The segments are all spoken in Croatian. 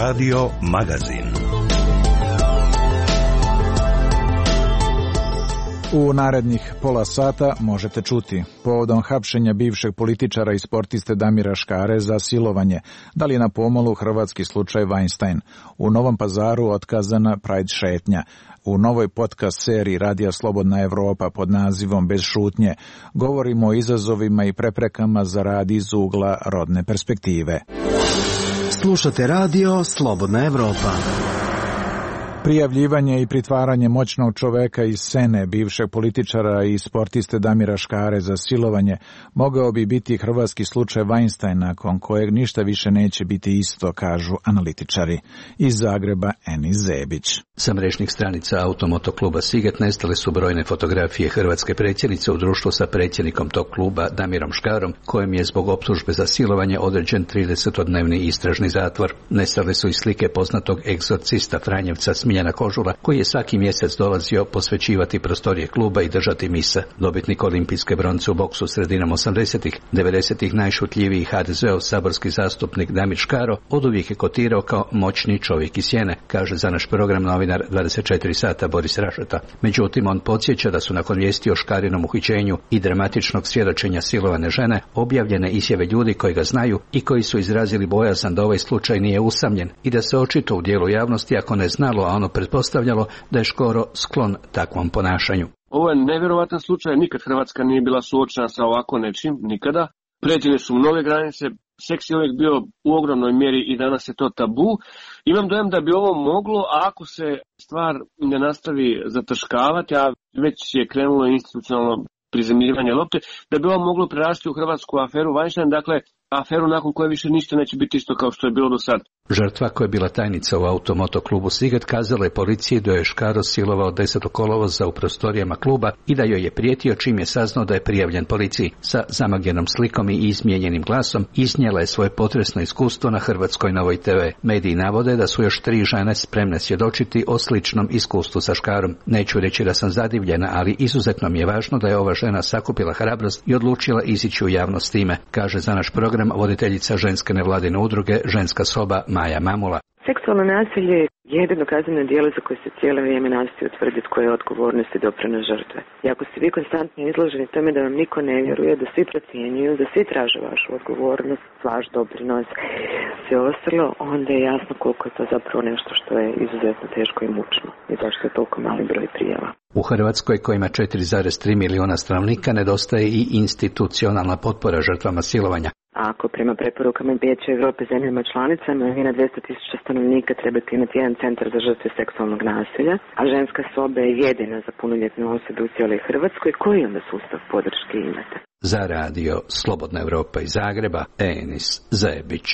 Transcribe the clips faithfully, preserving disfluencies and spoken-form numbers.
Radio Magazin. U narednih pola sata možete čuti povodom hapšenja bivšeg političara i sportiste Damira Škare za silovanje, da li je na pomolu hrvatski slučaj Weinstein, u Novom Pazaru otkazana Pride šetnja, u novoj podcast seriji Radija Slobodna Evropa pod nazivom Bez šutnje govorimo o izazovima i preprekama za rad iz ugla rodne perspektive. Slušate Radio Slobodna Evropa. Prijavljivanje i pritvaranje moćnog čoveka iz scene, bivšeg političara i sportiste Damira Škare za silovanje, mogao bi biti hrvatski slučaj Weinstein, nakon kojeg ništa više neće biti isto, kažu analitičari. Iz Zagreba Enis Zebić. Sa mrežnih stranica Automotokluba Siget nestale su brojne fotografije hrvatske predsjednice u društvu sa predsjednikom tog kluba Damirom Škarom, kojem je zbog optužbe za silovanje određen tridesetodnevni istražni zatvor. Nestale su i slike poznatog egzorcista Franjevca Smiljana Kožula, koji je svaki mjesec dolazio posvećivati prostorije kluba i držati mise. Dobitnik olimpijske bronce u boksu sredinom osamdesetih, devedesetih najšutljiviji ha de zeov saborski zastupnik Damir Škaro oduvijek je kotirao kao moćni čovjek iz sjene, kaže za naš program novinar dvadeset četiri sata Boris Rašeta. Međutim, on podsjeća da su nakon vijesti o Škarinom uhićenju i dramatičnog svjedočenja silovane žene objavljene izjave ljudi koji ga znaju i koji su izrazili bojazan da ovaj slučaj nije usamljen i da se očito u dijelu javnosti, ako ne znalo, a ono pretpostavljalo, da je Škoro sklon takvom ponašanju. Ovo je nevjerovatan slučaj, nikad Hrvatska nije bila suočena sa ovako nečim, nikada. Pređene su mnoge granice, seks je uvijek bio u ogromnoj mjeri i danas je to tabu. Imam dojam da bi ovo moglo, a ako se stvar ne nastavi zataškavati, a već je krenulo institucionalno prizemljivanje lopte, da bi ovo moglo prerasti u hrvatsku aferu Weinstein, dakle aferu nakon koje više ništa neće biti isto kao što je bilo do sad. Žrtva, koja je bila tajnica u Automotoklubu Siget, kazala je policiji da je Škaro silovao desetog kolovoza u prostorijama kluba i da joj je prijetio čim je saznao da je prijavljen policiji. Sa zamagljenom slikom i izmijenjenim glasom iznijela je svoje potresno iskustvo na Hrvatskoj Novoj te ve. Mediji navode da su još tri žene spremne svjedočiti o sličnom iskustvu sa Škarom. Neću reći da sam zadivljena, ali izuzetno mi je važno da je ova žena sakupila hrabrost i odlučila izići u javnost time, kaže za naš program voditeljica ženske nevladine udruge Ženska soba Maja Mamula. Seksualno nasilje je jedino kazneno djelo za koje se cijelo vrijeme nastoji utvrditi koje je odgovornost i doprinos žrtve. I ako ste vi konstantno izloženi tome da vam niko ne vjeruje, da svi procjenjuju, da svi traže vašu odgovornost, vaš doprinos, sve ostalo, onda je jasno koliko je to zapravo nešto što je izuzetno teško i mučno i zašto je toliko mali broj prijava. U Hrvatskoj, koja ima četiri zarez tri milijuna stanovnika, nedostaje i institucionalna potpora žrtvama silovanja. Ako prema preporukama Vijeća Europe zemljama članicama, vi na dvjesto tisuća stanovnika trebate imati jedan centar za žrtve seksualnog nasilja, a ženska soba je jedina za punoljetne osobe u cijeloj Hrvatskoj. Koji onda sustav podrške imate? Za Radio Slobodna Evropa iz Zagreba, Enis Zebić.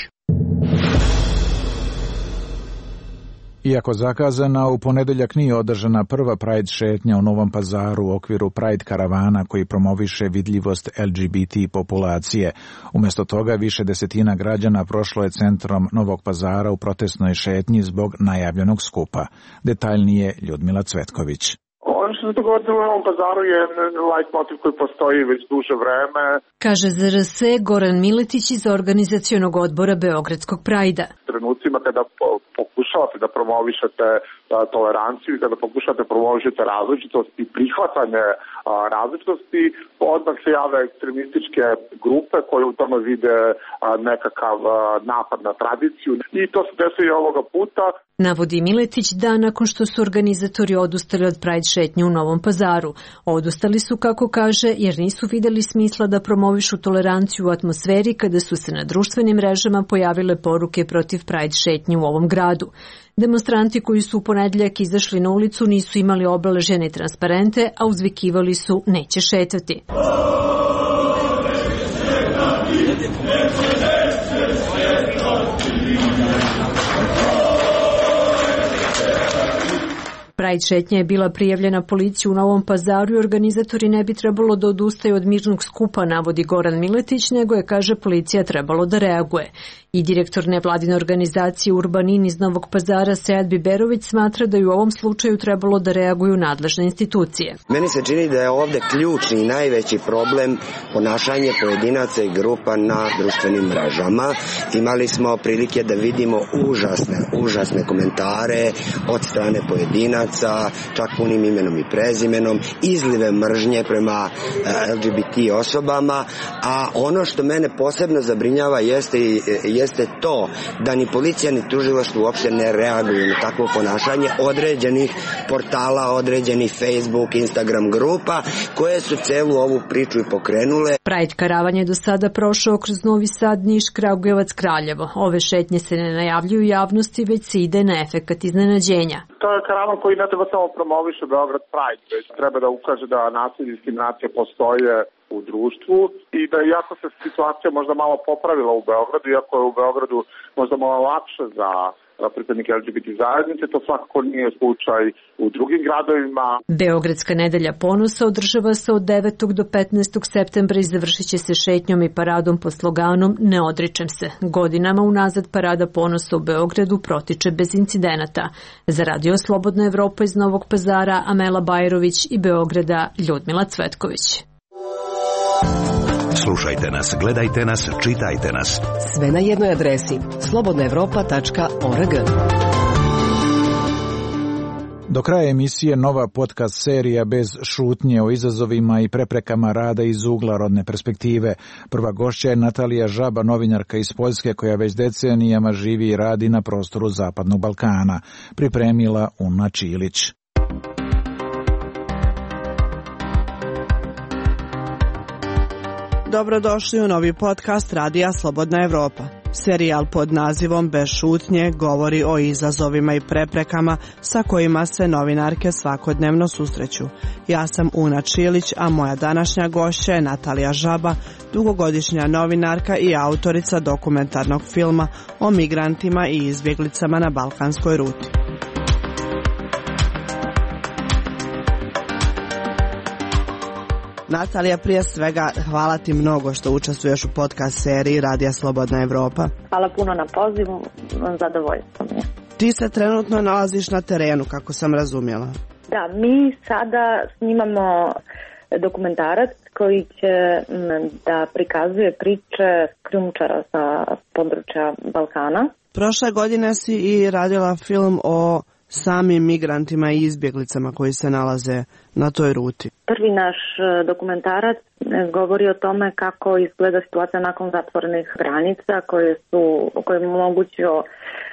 Iako zakazana, u ponedjeljak nije održana prva Pride šetnja u Novom Pazaru u okviru Pride karavana koji promoviše vidljivost el ge be te populacije. Umjesto toga više desetina građana prošlo je centrom Novog Pazara u protestnoj šetnji zbog najavljenog skupa. Detaljnije Ljudmila Cvetković. Ono što se dogodilo u Novom Pazaru je leitmotiv koji postoji već duže vreme. Kaže ze er es Goran Miletić iz organizacionog odbora Beogradskog Prajda. Trenucima kada pokušavate da promovišete toleranciju i kada pokušavate promovišete različitost i prihvatanje različitosti, odmah se jave ekstremističke grupe koje u tome vide nekakav napad na tradiciju. I to se desilo i ovoga puta. Navodi Miletić da nakon što su organizatori odustali od Pride šetnje u Novom Pazaru. Odustali su, kako kaže, jer nisu vidjeli smisla da promovišu toleranciju u atmosferi kada su se na društvenim mrežama pojavile poruke protiv Pride šetnje u ovom gradu. Demonstranti koji su u ponedjeljak izašli na ulicu nisu imali obeležene transparente, a uzvikivali su neće šetati. Pride šetnja je bila prijavljena policiji u Novom Pazaru i organizatori ne bi trebalo da odustaju od mirnog skupa, navodi Goran Miletić, nego je, kaže, policija trebalo da reaguje. I direktor nevladine organizacije Urbanin iz Novog Pazara Sead Biberović smatra da je u ovom slučaju trebalo da reaguju nadležne institucije. Meni se čini da je ovde ključni i najveći problem ponašanje pojedinaca i grupa na društvenim mrežama. Imali smo prilike da vidimo užasne, užasne komentare od strane pojedinaca, čak punim imenom i prezimenom, izlive mržnje prema L G B T osobama, a ono što mene posebno zabrinjava jeste, jeste to da ni policija ni tužilaštvo uopšte ne reaguju na takvo ponašanje određenih portala, određenih Facebook, Instagram grupa koje su celu ovu priču i pokrenule. Pride karavan je do sada prošao kroz Novi Sad, Niš, Kragujevac, Kraljevo. Ove šetnje se ne najavljuju javnosti, već se ide na efekat iznenađenja. To je karavan koji ne treba samo promoviše Beograd Pride, već treba da ukaže da nasilje i diskriminacija postoje u društvu i da iako se situacija možda malo popravila u Beogradu, iako je u Beogradu možda malo lakše za pripadnike L G B T zajednice, to svakako nije slučaj u drugim gradovima. Beogradska nedelja ponosa održava se od devetog do petnaestog septembra i završit će se šetnjom i paradom pod sloganom Ne odričem se. Godinama unazad parada ponosa u Beogradu protiče bez incidenata. Za Radio Slobodna Evropa iz Novog Pazara Amela Bajrović i Beograda Ljudmila Cvetković. Slušajte nas, gledajte nas, čitajte nas. Sve na jednoj adresi slobodna evropa tačka org. Do kraja emisije nova podcast serija Bez šutnje o izazovima i preprekama rada iz ugla rodne perspektive. Prva gošća je Natalija Žaba, novinarka iz Poljske koja već decenijama živi i radi na prostoru Zapadnog Balkana. Pripremila Una Čilić. Dobrodošli u novi podcast Radija Slobodna Evropa. Serijal pod nazivom Bez šutnje govori o izazovima i preprekama sa kojima se novinarke svakodnevno susreću. Ja sam Una Čilić, a moja današnja gošća je Natalija Žaba, dugogodišnja novinarka i autorica dokumentarnog filma o migrantima i izbjeglicama na balkanskoj ruti. Natalija, prije svega hvala ti mnogo što učestvuješ u podcast seriji Radija Slobodna Evropa. Hvala puno na pozivu, zadovoljstvo mi je. Ti se trenutno nalaziš na terenu, kako sam razumjela. Da, mi sada snimamo dokumentarac koji će da prikazuje priče krijumčara sa područja Balkana. Prošle godine si i radila film o samim migrantima i izbjeglicama koji se nalaze na toj ruti. Prvi naš dokumentarac govori o tome kako izgleda situacija nakon zatvorenih granica koje su koje je omogućio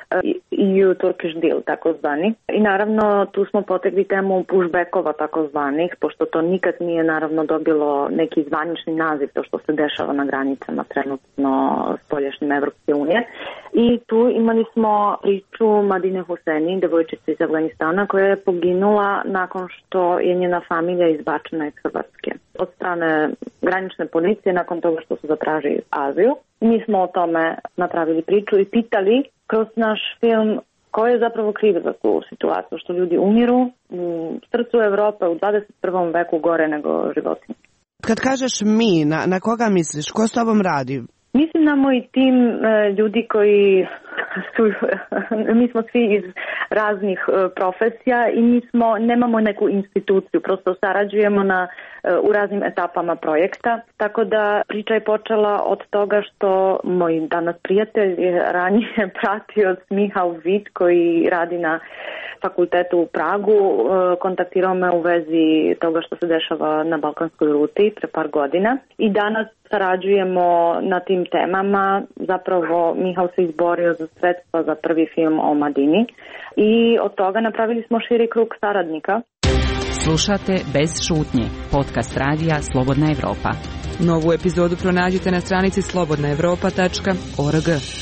E U Turkish deal takozvani. I naravno tu smo potegli temu pushbackova takozvanih, pošto to nikad nije naravno dobilo neki zvanični naziv to što se dešava na granicama trenutno spoljašnjim Evropske unije. I tu imali smo priču Madine Huseni, devojčice iz Afganistana koja je poginula nakon što je njena familija izbačena iz Hrvatske od strane granične policije nakon toga što su zatražili azil. Mi smo o tome napravili priču i pitali kroz naš film ko je zapravo kriv za tu situaciju što ljudi umiru u srcu Evrope u dvadeset prvom veku gore nego životinje. Kad kažeš mi, na, na koga misliš? Ko s tobom radi? Mislim na moj tim e, ljudi koji su, mi smo svi iz raznih e, profesija i mi smo, nemamo neku instituciju, prosto sarađujemo na, e, u raznim etapama projekta, tako da priča je počela od toga što moj danas prijatelj je ranije pratio Mihal Vid koji radi na fakultetu u Pragu, e, kontaktirao me u vezi toga što se dešava na balkanskoj ruti pre par godina i danas sarađujemo na tim temama. Zapravo Mihal se izborio za sredstva za prvi film o Madini i od toga napravili smo širi krug saradnika. Slušate Bez šutnje, podcast radija Slobodna Evropa. Novu epizodu pronađite na stranici slobodna evropa tačka org.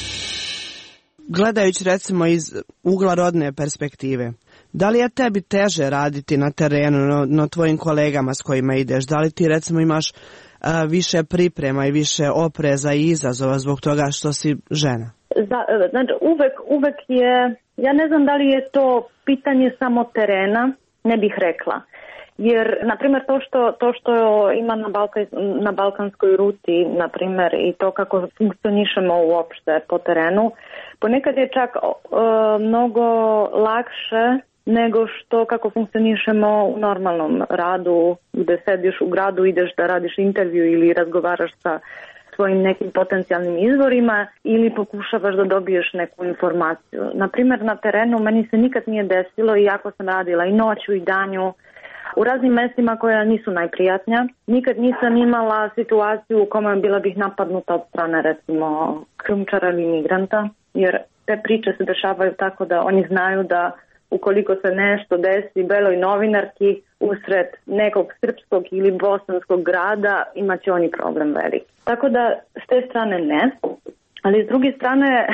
Gledajući recimo iz ugla rodne perspektive, da li je tebi teže raditi na terenu, no, no tvojim kolegama s kojima ideš? Da li ti recimo imaš a, više priprema i više opreza i izazova zbog toga što si žena? Znači, uvek, uvek je, ja ne znam da li je to pitanje samo terena ne bih rekla. Jer, na primjer, to što, to što ima na, Balka, na balkanskoj ruti, na primjer, i to kako funkcionišemo uopšte po terenu, ponekad je čak uh, mnogo lakše nego što kako funkcionišemo u normalnom radu, gde sediš u gradu, ideš da radiš intervju ili razgovaraš sa svojim nekim potencijalnim izvorima ili pokušavaš da dobiješ neku informaciju. Naprimjer, na terenu meni se nikad nije desilo, iako sam radila i noću i danju, u raznim mestima koja nisu najprijatnija. Nikad nisam imala situaciju u kojoj bila bih napadnuta od strane, recimo, krijumčara ili migranta, jer te priče se dešavaju tako da oni znaju da ukoliko se nešto desi beloj novinarki usred nekog srpskog ili bosanskog grada, imaće oni problem veliki. Tako da s te strane ne, ali s druge strane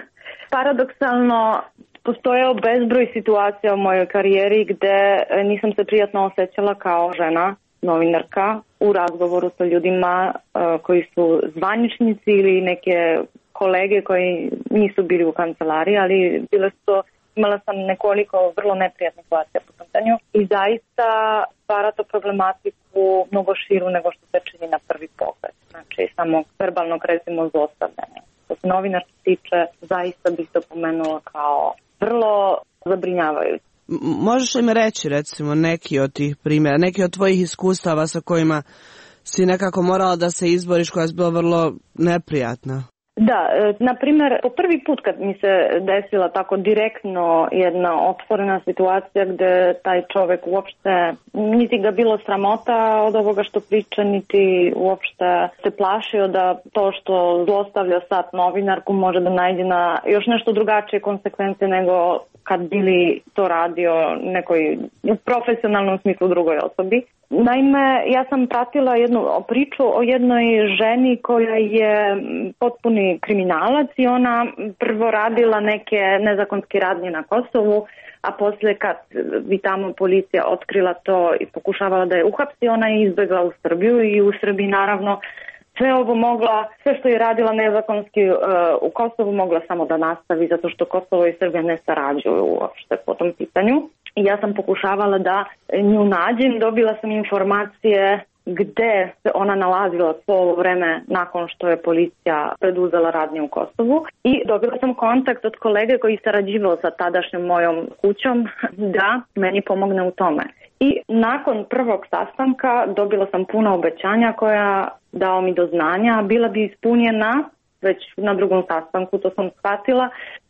paradoksalno postojao bezbroj situacija u mojoj karijeri gde nisam se prijatno osjećala kao žena novinarka u razgovoru sa ljudima uh, koji su zvaničnici ili neke kolege koji nisu bili u kancelariji, ali bile su to, imala sam nekoliko vrlo neprijatnih situacija po pitanju i zaista stvara to problematiku mnogo širu nego što se čini na prvi pogled. Znači samo verbalnog, recimo, zlostavljanja. Što se novinarski tiče, zaista bih to pomenula kao vrlo zabrinjavajući. Možeš li mi reći, recimo, neki od tih primjera, neki od tvojih iskustava sa kojima si nekako morala da se izboriš, koja je bila vrlo neprijatna? Da, na primjer, po prvi put kad mi se desila tako direktno jedna otvorena situacija gde taj čovek uopšte, niti ga bilo sramota od ovoga što priča, niti uopšte se plašio da to što zlostavlja sad novinarku može da najde na još nešto drugačije konsekvence nego kad bili to radio nekoj u profesionalnom smislu drugoj osobi. Naime, ja sam pratila jednu priču o jednoj ženi koja je potpuni kriminalac i ona prvo radila neke nezakonske radnje na Kosovu, a poslije kad bi tamo policija otkrila to i pokušavala da je uhapsi, ona je izbjegla u Srbiju i u Srbiji naravno sve ovo mogla, sve što je radila nezakonski uh, u Kosovu mogla samo da nastavi zato što Kosovo i Srbija ne sarađuju uopšte po tom pitanju. I ja sam pokušavala da nju nađem, dobila sam informacije gde se ona nalazila svo ovo vreme nakon što je policija preduzela radnje u Kosovu i dobila sam kontakt od kolege koji sarađivao sa tadašnjom mojom kućom da meni pomogne u tome. I nakon prvog sastanka dobila sam puno obećanja koja dao mi do znanja, bila bi ispunjena već na drugom sastanku, to sam shvatila,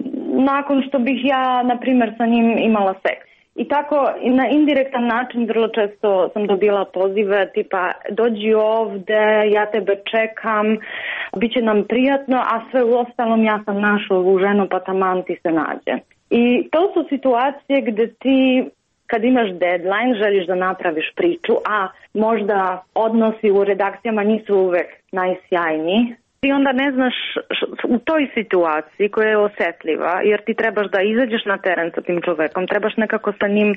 nakon što bih ja, na primjer, sa njim imala seks. I tako na indirektan način vrlo često sam dobila pozive tipa dođi ovde, ja tebe čekam, bit će nam prijatno, a sve u ostalom ja sam našla ovu ženu pa taman ti se nađe. I to su situacije gde ti kad imaš deadline, želiš da napraviš priču, a možda odnosi u redakcijama nisu uvek najsjajniji. I onda ne znaš u toj situaciji koja je osjetljiva, jer ti trebaš da izađeš na teren sa tim čovekom, trebaš nekako sa njim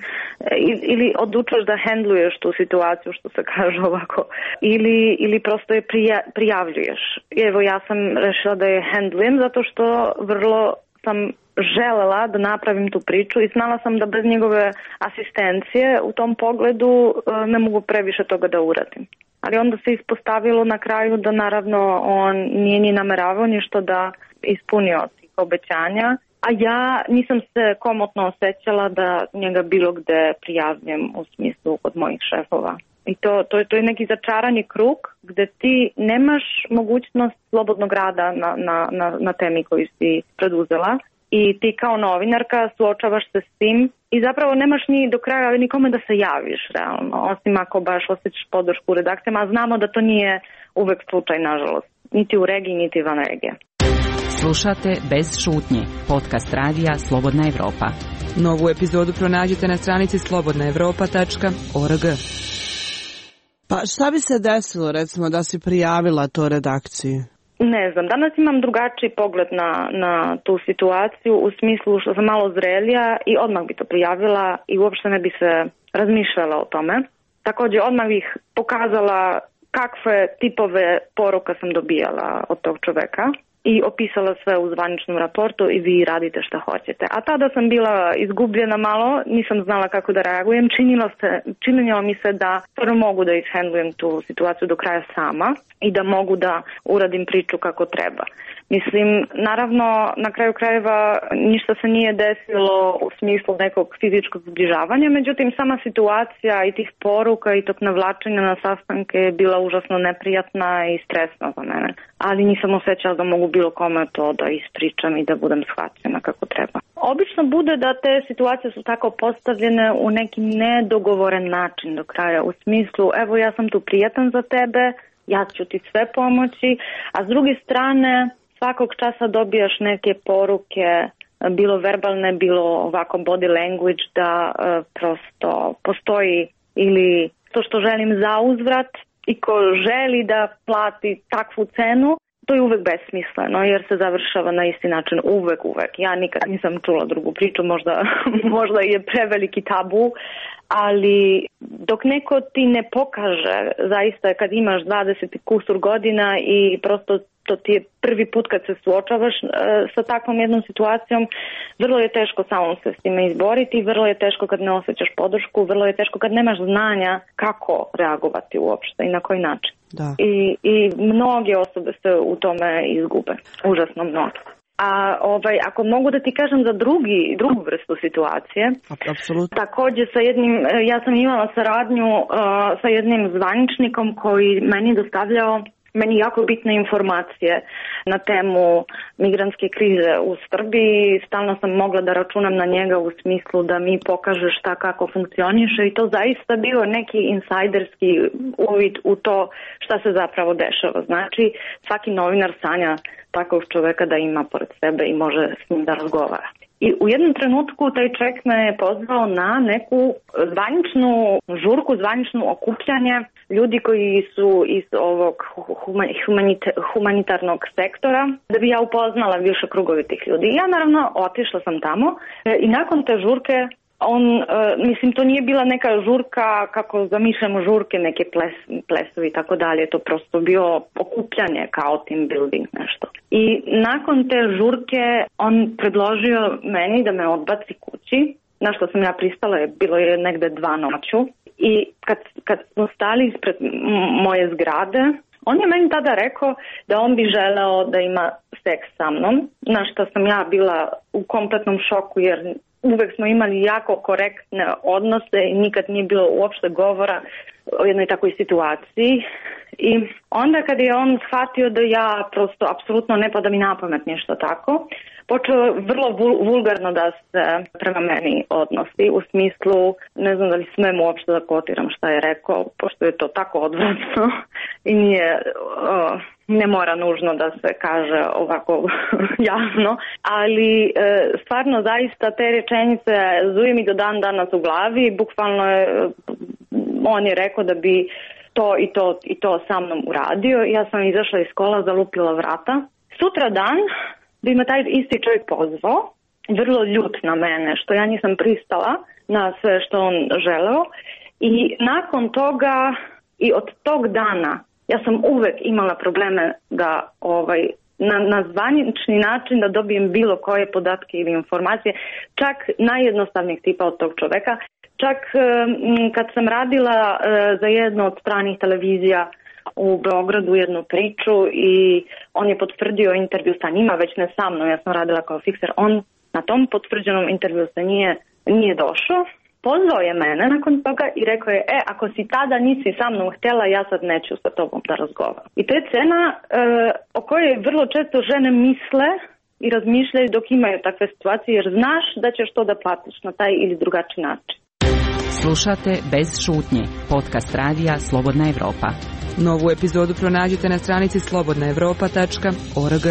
ili odlučuješ da hendluješ tu situaciju, što se kaže ovako, ili, ili prosto je prija, prijavljuješ. Evo ja sam rešila da je hendlujem zato što vrlo sam želela da napravim tu priču i znala sam da bez njegove asistencije u tom pogledu ne mogu previše toga da uradim. Ali onda se ispostavilo na kraju da naravno on nije ni nameravao ništa da ispunio tih obećanja, a ja nisam se komotno osjećala da njega bilo gde prijavljem u smislu od mojih šefova. I to, to, to je neki začarani krug gde ti nemaš mogućnost slobodnog rada na, na, na, na temi koju si preduzela. I ti kao novinarka suočavaš se s tim i zapravo nemaš ni do kraja nikome da se javiš realno, osim ako baš osjećaš podršku u redakcijama, a znamo da to nije uvek slučaj, nažalost, niti u regiji, niti van regije. Slušate Bez šutnje, podcast radija Slobodna Evropa. Novu epizodu pronađite na stranici slobodna evropa tačka org. Pa šta bi se desilo, recimo, da si prijavila to redakciji? Ne znam, danas imam drugačiji pogled na, na tu situaciju u smislu što sam malo zrelija i odmah bi to prijavila i uopšte ne bi se razmišljala o tome. Također odmah bih pokazala kakve tipove poruka sam dobijala od tog čoveka. i opisala sve u zvaničnom raportu i vi radite šta hoćete. A tada sam bila izgubljena malo, nisam znala kako da reagujem, činilo, se, činilo mi se da prvo mogu da ishendlujem tu situaciju do kraja sama i da mogu da uradim priču kako treba. Mislim, naravno, na kraju krajeva ništa se nije desilo u smislu nekog fizičkog zbližavanja, međutim, sama situacija i tih poruka i tog navlačenja na sastanke je bila užasno neprijatna i stresna za mene. Ali nisam osjećala da mogu bilo kome to da ispričam i da budem shvaćena kako treba. Obično bude da te situacije su tako postavljene u neki nedogovoren način do kraja, u smislu, evo ja sam tu prijatan za tebe, ja ću ti sve pomoći, a s druge strane svakog časa dobijaš neke poruke, bilo verbalne, bilo ovako body language, da e, prosto postoji ili to što želim za uzvrat i ko želi da plati takvu cenu, to je uvek besmisleno jer se završava na isti način uvek, uvek. Ja nikad nisam čula drugu priču, možda, možda je preveliki tabu, ali dok neko ti ne pokaže, zaista kad imaš dvadeset kusur godina i prosto to ti je prvi put kad se suočavaš e, sa takvom jednom situacijom, vrlo je teško samo se s time izboriti, vrlo je teško kad ne osjećaš podršku, vrlo je teško kad nemaš znanja kako reagovati uopšte i na koji način. Da. I, i mnoge osobe se u tome izgube, užasno mnogo. A ovaj, ako mogu da ti kažem za drugi, drugu vrstu situacije, apsolutno. Također sa jednim, ja sam imala saradnju uh, sa jednim zvaničnikom koji meni dostavljao meni jako bitne informacije na temu migrantske krize u Srbiji. Stalno sam mogla da računam na njega u smislu da mi pokaže šta kako funkcioniše i to zaista bio neki insajderski uvid u to šta se zapravo dešava. Znači, svaki novinar sanja takvog čoveka da ima pored sebe i može s njim da razgovara. I u jednom trenutku taj čovjek me je pozvao na neku zvaničnu žurku, zvanično okupljanje ljudi koji su iz ovog humanitarnog sektora, da bi ja upoznala više krugovi tih ljudi. I ja naravno otišla sam tamo i nakon te žurke on, mislim, to nije bila neka žurka kako zamišljamo žurke, neke ples, plesovi i tako dalje, to prosto bio okupljanje kao team building nešto. I nakon te žurke on predložio meni da me odbaci kući, na što sam ja pristala, je bilo je negde dva noću. I kad, kad smo stali ispred moje zgrade, on je meni tada rekao da on bi želeo da ima seks sa mnom, na što sam ja bila u kompletnom šoku jer uvek smo imali jako korektne odnose i nikad nije bilo uopšte govora o jednoj takvoj situaciji. I onda kad je on shvatio da ja prosto apsolutno ne pada mi na pamet nešto tako, počeo vrlo vulgarno da se prema meni odnosi, u smislu, ne znam da li smem uopšte da kotiram šta je rekao, pošto je to tako odvratno i nije, uh, ne mora nužno da se kaže ovako javno, ali uh, stvarno zaista te rečenice zuje mi do dan danas u glavi, bukvalno je, on je rekao da bi to i to i to sa mnom uradio. Ja sam izašla iz škola, zalupila vrata. Sutra dan bi me taj isti čovjek pozvao, vrlo ljut na mene, što ja nisam pristala na sve što on želeo. I nakon toga i od tog dana ja sam uvek imala probleme da ovaj, na, na zvanični način da dobijem bilo koje podatke ili informacije, čak najjednostavnijeg tipa od tog čoveka. Čak kad sam radila za jednu od stranih televizija u Beogradu jednu priču i on je potvrdio intervju sa njima, već ne sa mnom, ja sam radila kao fikser, on na tom potvrđenom intervju se nije, nije došao. Pozvao je mene nakon toga i rekao je, e, ako si tada nisi sa mnom htjela, ja sad neću sa tobom da razgovaram. I to je cena e, o kojoj vrlo često žene misle i razmišljaju dok imaju takve situacije, jer znaš da ćeš to da platiš na taj ili drugačiji način. Slušate Bez šutnje, podcast radija Slobodna Evropa. Novu epizodu pronađite na stranici slobodna evropa tačka org.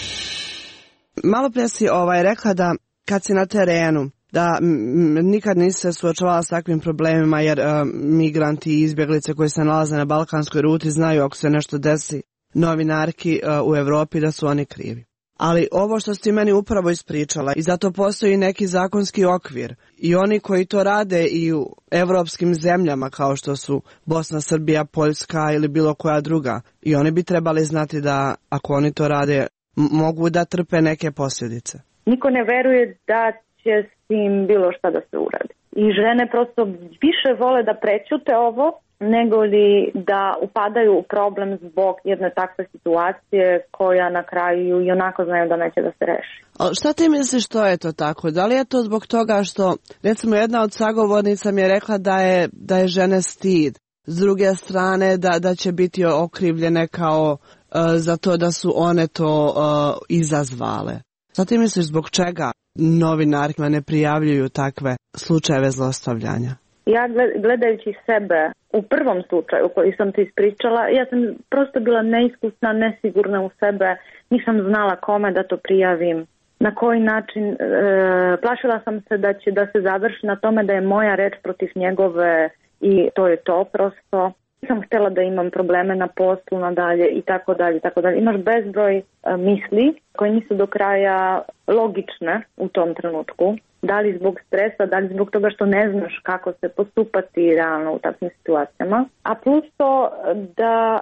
Malo prije si ovaj, rekla da kad si na terenu, da m, nikad nisi se suočavala s takvim problemima jer uh, migranti i izbjeglice koji se nalaze na balkanskoj ruti znaju ako se nešto desi novinarki uh, u Evropi da su oni krivi. Ali ovo što si meni upravo ispričala i zato postoji neki zakonski okvir i oni koji to rade i u evropskim zemljama kao što su Bosna, Srbija, Poljska ili bilo koja druga i oni bi trebali znati da ako oni to rade m- mogu da trpe neke posljedice. Niko ne veruje da će s tim bilo šta da se uradi. I žene prosto više vole da prećute ovo nego li da upadaju u problem zbog jedne takve situacije koja na kraju i onako znaju da neće da se reši. A šta ti misliš što je to tako? Da li je to zbog toga što, recimo, jedna od sagovornica mi je rekla da je, da je žene stid. S druge strane da, da će biti okrivljene kao uh, za to da su one to uh, izazvale. Šta ti misliš zbog čega novinarima ne prijavljuju takve slučajeve zlostavljanja? Ja gledajući sebe u prvom slučaju koji sam ti ispričala, ja sam prosto bila neiskusna, nesigurna u sebe, nisam znala kome da to prijavim, na koji način, e, plašila sam se da će da se završi na tome da je moja reč protiv njegove i to je to prosto. Nisam htjela da imam probleme na poslu nadalje i tako dalje, tako dalje. Imaš bezbroj e, misli koje nisu do kraja logične u tom trenutku. Da li zbog stresa, da li zbog toga što ne znaš kako se postupati realno u takvim situacijama. A plus to da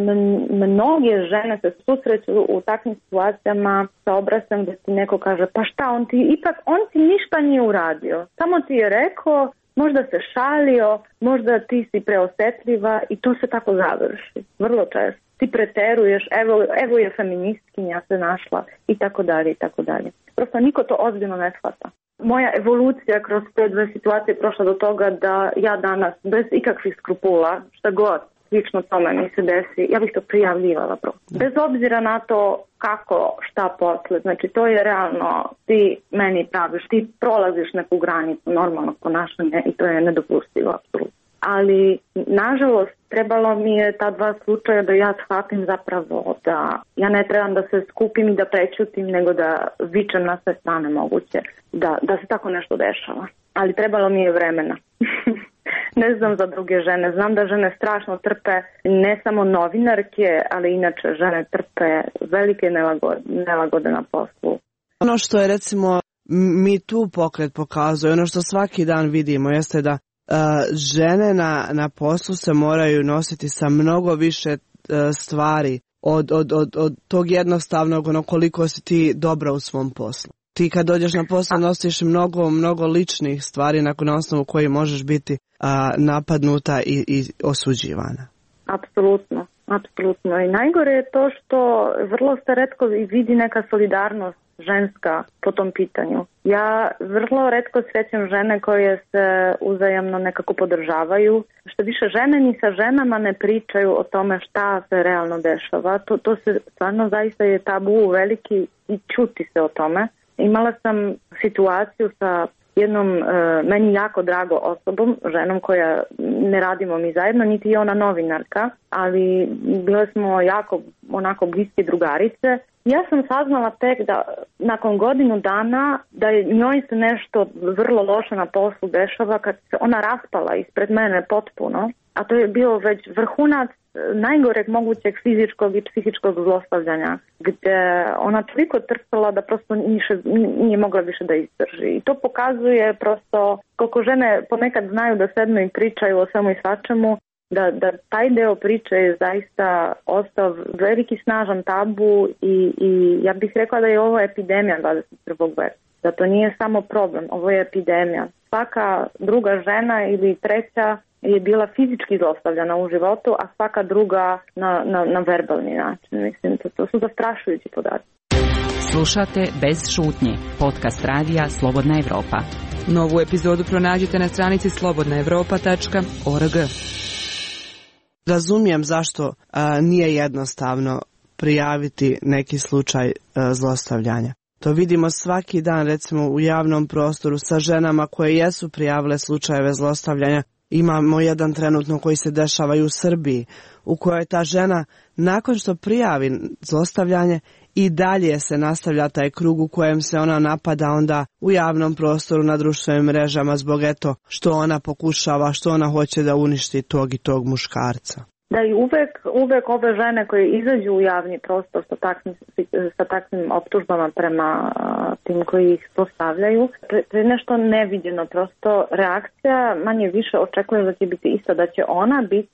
mnoge žene se susreću u takvim situacijama sa obrascem da ti neko kaže pa šta, on ti ipak, on ti ništa nije uradio. Samo ti je rekao, možda se šalio, možda ti si preosetljiva i to se tako završi. Vrlo često. Ti preteruješ, evo, evo je feministkinja se našla i tako dalje i tako dalje. Prosto niko to ozbiljno ne shvata. Moja evolucija kroz te dve situacije je prošla do toga da ja danas bez ikakvih skrupula, šta god slično tome mi se desi, ja bih to prijavljivala prosto. Bez obzira na to kako, šta posle, znači to je realno, ti meni praviš, ti prolaziš neku granicu normalnog ponašanja i to je nedopustivo, apsolutno. Ali, nažalost, trebalo mi je ta dva slučaja da ja shvatim zapravo da ja ne trebam da se skupim i da prećutim, nego da vičem na sve strane moguće, da, da se tako nešto dešava. Ali trebalo mi je vremena. Ne znam za druge žene. Znam da žene strašno trpe, ne samo novinarke, ali inače žene trpe velike nelagode, nelagode na poslu. Ono što je, recimo, mi tu pokret pokazuje, ono što svaki dan vidimo, jeste da Uh, žene na, na poslu se moraju nositi sa mnogo više uh, stvari od, od, od, od tog jednostavnog, ono koliko si ti dobra u svom poslu. Ti kad dođeš na posao nosiš mnogo, mnogo ličnih stvari na osnovu koji možeš biti uh, napadnuta i, i osuđivana. Apsolutno, apsolutno. I najgore je to što vrlo se retko vidi neka solidarnost ženska po tom pitanju. Ja vrlo retko srećem žene koje se uzajamno nekako podržavaju. Što više, žene ni sa ženama ne pričaju o tome šta se realno dešava. To, to se stvarno zaista je tabu veliki i čuti se o tome. Imala sam situaciju sa jednom e, meni jako drago osobom, ženom koja ne radimo mi zajedno, niti je ona novinarka, ali bile smo jako onako bliske drugarice. Ja sam saznala tek da nakon godinu dana da je njoj se nešto vrlo loše na poslu dešava kad se ona raspala ispred mene potpuno, a to je bio već vrhunac najgoreg mogućeg fizičkog i psihičkog zlostavljanja, gdje ona toliko trpela da prosto niše, nije mogla više da izdrži. I to pokazuje prosto koliko žene ponekad znaju da sednu i pričaju o svemu i svačemu, da, da taj deo priče je zaista ostao veliki snažan tabu i, i ja bih rekla da je ovo epidemija dvadeset prvog veka. Da to nije samo problem, ovo je epidemija. Svaka druga žena ili treća je bila fizički zlostavljana u životu, a svaka druga na, na, na verbalni način. Mislim, to, to su zastrašujući podaci. Slušate Bez šutnje, podcast radija Slobodna Evropa. Novu epizodu pronađite na stranici slobodna evropa tačka org. Razumijem zašto a, nije jednostavno prijaviti neki slučaj a, zlostavljanja. To vidimo svaki dan, recimo u javnom prostoru sa ženama koje jesu prijavile slučajeve zlostavljanja. Imamo jedan trenutno koji se dešava i u Srbiji, u kojoj ta žena nakon što prijavi zlostavljanje i dalje se nastavlja taj krug u kojem se ona napada onda u javnom prostoru na društvenim mrežama zbog eto što ona pokušava, što ona hoće da uništi tog i tog muškarca. Da i uvek, uvek ove žene koje izađu u javni prostor sa takvim, sa takvim optužbama prema tim koji ih postavljaju, to je nešto neviđeno, prosto reakcija manje više očekuje da će biti ista, da će ona biti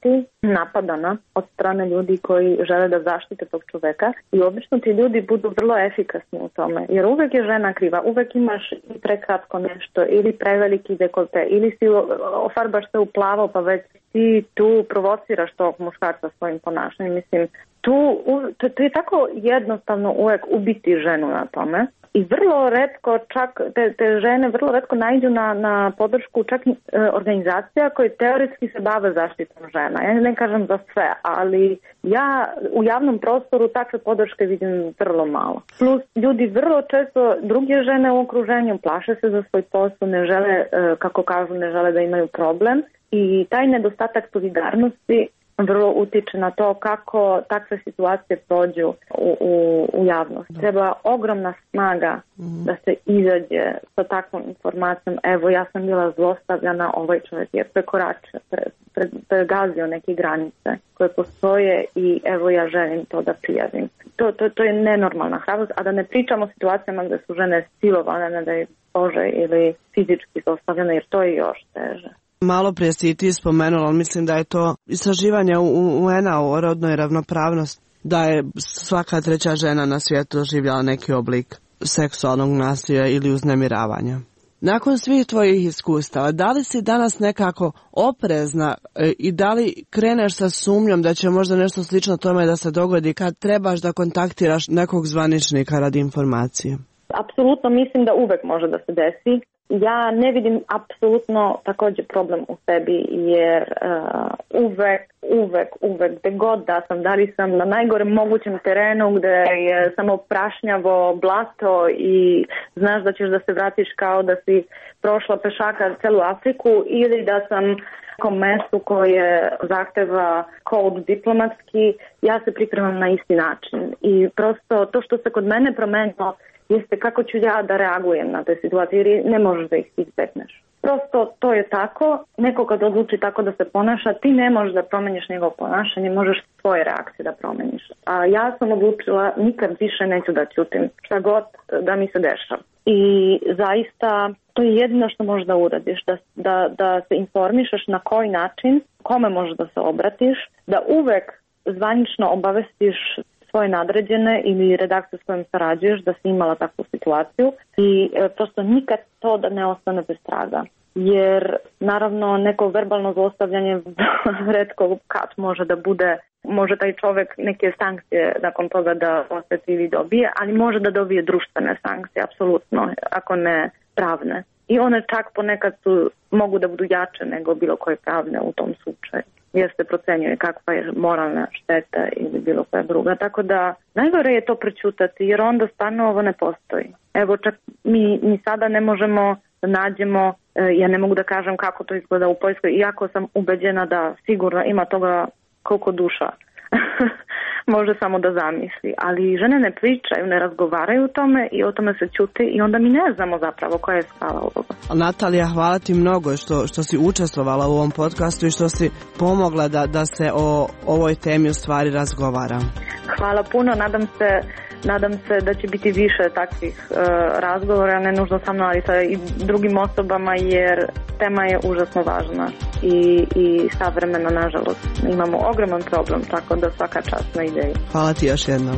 napadana od strane ljudi koji žele da zaštite tog čoveka i obično ti ljudi budu vrlo efikasni u tome, jer uvek je žena kriva, uvek imaš i prekratko nešto ili preveliki dekolte ili si ofarbaš se u plavo pa već ti tu provociraš tog muškarca svojim ponašanjem. Mislim, tu, to, to je tako jednostavno uvek ubiti ženu na tome. I vrlo retko čak, te, te žene vrlo retko naiđu na, na podršku čak e, organizacija koje teoretski se bave zaštitom žena. Ja ne kažem za sve, ali ja u javnom prostoru takve podrške vidim vrlo malo. Plus ljudi vrlo često, druge žene u okruženju plaše se za svoj posao, ne žele, e, kako kažu, ne žele da imaju problem i taj nedostatak solidarnosti vrlo utiče na to kako takve situacije prođu u, u, u javnost. Treba ogromna snaga da se izađe sa takvom informacijom. Evo, ja sam bila zlostavljana, ovaj čovjek je prekoračio, pre, pre, pregazio neke granice koje postoje i evo ja želim to da prijavim. To, to, to je nenormalna hrabrost, a da ne pričamo o situacijama gde su žene silovane, ne da je Bože, ili fizički zlostavljane, jer to je još teže. Malo prije si i ti spomenula, mislim da je to istraživanje U N A o rodnoj ravnopravnosti, da je svaka treća žena na svijetu doživjela neki oblik seksualnog nasilja ili uznemiravanja. Nakon svih tvojih iskustava, da li si danas nekako oprezna i da li kreneš sa sumnjom da će možda nešto slično tome da se dogodi kad trebaš da kontaktiraš nekog zvaničnika radi informacije? Apsolutno mislim da uvek može da se desi. Ja ne vidim apsolutno također problem u sebi, jer uh, uvek, uvek, uvek, gde god da sam, da li sam na najgorem mogućem terenu gde je samo prašnjavo blato i znaš da ćeš da se vratiš kao da si prošla pešaka celu Afriku, ili da sam na nekom mestu koje zahteva kod diplomatski, ja se pripremam na isti način. I prosto to što se kod mene promenilo jeste kako ću ja da reagujem na te situacije, jer ne možeš da ih izbjegneš. Prosto to je tako, neko kad odluči tako da se ponaša, ti ne možeš da promeniš njegovo ponašanje, možeš svoje reakcije da promeniš. A ja sam odlučila, nikad više neću da ćutim šta god da mi se dešava. I zaista to je jedino što možeš da uradiš, da, da, da se informišeš na koji način, kome možeš da se obratiš, da uvek zvanično obavestiš svoje nadređene ili redakciju s kojom sarađuješ da si imala takvu situaciju i e, prosto nikad to da ne ostane bez traga. Jer naravno neko verbalno zlostavljanje retko kad može da bude, može taj čovjek neke sankcije nakon toga da osjeti ili dobije, ali može da dobije društvene sankcije, apsolutno, ako ne pravne. I one čak ponekad su, mogu da budu jače nego bilo koje pravne u tom slučaju, jer se procenjuje kakva je moralna šteta ili bilo koja druga. Tako da najgore je to prećutati, jer onda stvarno ovo ne postoji. Evo, čak mi, mi sada ne možemo da nađemo, ja ne mogu da kažem kako to izgleda u Poljskoj, iako sam ubeđena da sigurno ima toga koliko duša može samo da zamisli. Ali žene ne pričaju, ne razgovaraju o tome i o tome se ćuti i onda mi ne znamo zapravo koja je skala ovoga. Natalija, hvala ti mnogo što, što si učestvovala u ovom podcastu i što si pomogla da, da se o ovoj temi u stvari razgovara. Hvala puno, nadam se Nadam se da će biti više takvih uh, razgovora, ne nužno sa mnom, ali sa i drugim osobama, jer tema je užasno važna i, i savremena, nažalost. Imamo ogroman problem, tako da svaka čast na ideji. Hvala ti još jednom.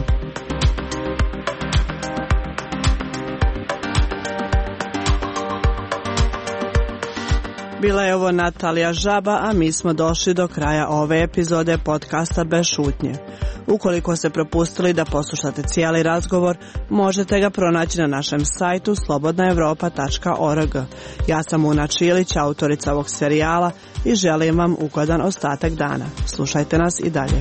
Bila je ovo Natalija Žaba, a mi smo došli do kraja ove epizode podcasta Bez šutnje. Ukoliko ste propustili da poslušate cijeli razgovor, možete ga pronaći na našem sajtu slobodna evropa tačka org. Ja sam Una Čilić, autorica ovog serijala, i želim vam ugodan ostatak dana. Slušajte nas i dalje.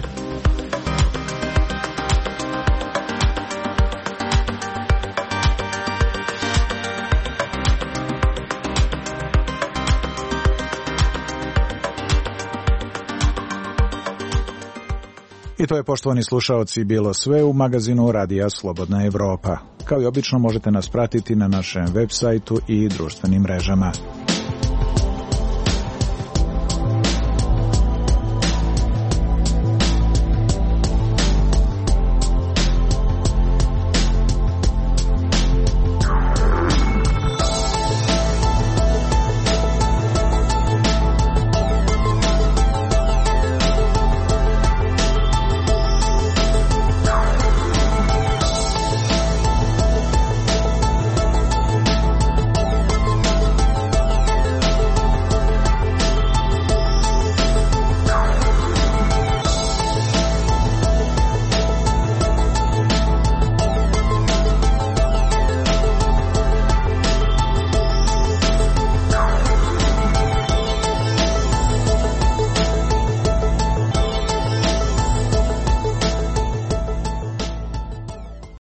I to je, poštovani slušaoci, bilo sve u magazinu Radija Slobodna Evropa. Kao i obično možete nas pratiti na našem web sajtu i društvenim mrežama.